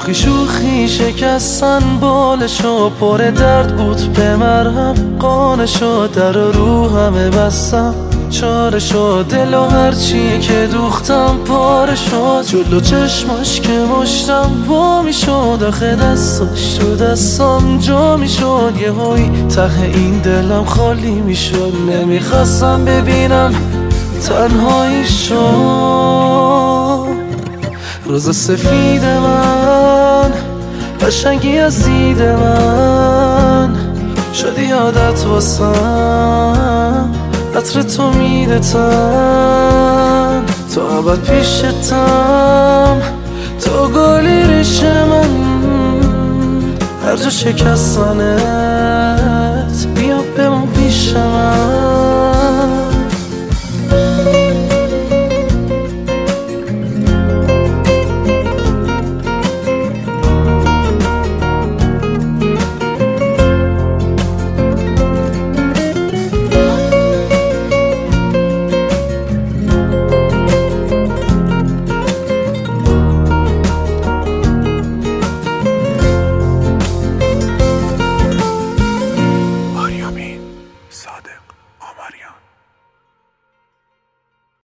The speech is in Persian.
شوخی شوخی شکستن بالشو، پر درد بود به مرهم قانشو، در رو همه بستم چاره شد، دل و هرچی که دوختم پاره شد، جلو چشماش که مشتم وا میشد، آخه دستاش تو دستام جا میشد، یه هایی ته این دلم خالی میشد، نمیخواستم ببینم تنهایی شد. روز سفید من، قشنگی از دید من، شدی عادت واسم، عطر تو میده تن، تو ابد پیشتم، تو گلی ریش من، هر جا شکستنت بیا بمون پیش من.